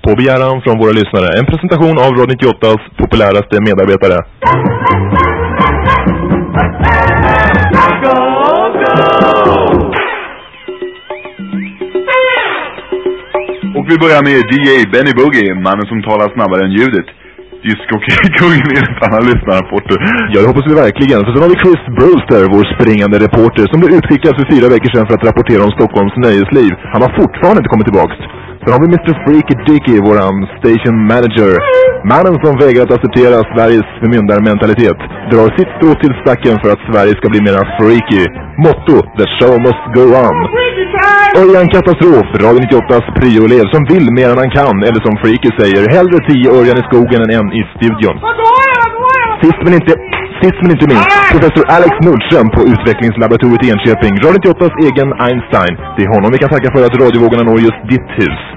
på begäran från våra lyssnare. En presentation av Radio 98:s populäraste medarbetare. Och vi börjar med DJ Benny Boogie, mannen som talar snabbare än ljudet. Disco-kungen enligt alla lyssnarrapporter. Ja, det hoppas vi verkligen. För sen har vi Chris Brewster, vår springande reporter, som blev utskickad för 4 veckor sedan för att rapportera om Stockholms nöjesliv. Han har fortfarande inte kommit tillbaks. Sen har vi Mr. Freaky Dicky, våran station manager. Mannen som vägrar att acceptera Sveriges förmyndarmentalitet. Drar sitt strå till stacken för att Sverige ska bli mera freaky. Motto, the show must go on. Örjan Katastrof, Radio 98:s pryo-elev som vill mer än han kan. Eller som Freaky säger, hellre 10 Örjan i skogen än en i studion. Sist men inte minst, professor Alex Nordström på utvecklingslaboratoriet i Enköping. Radio 98:s egen Einstein. Det är honom vi kan tacka för att radiovågorna når just ditt hus.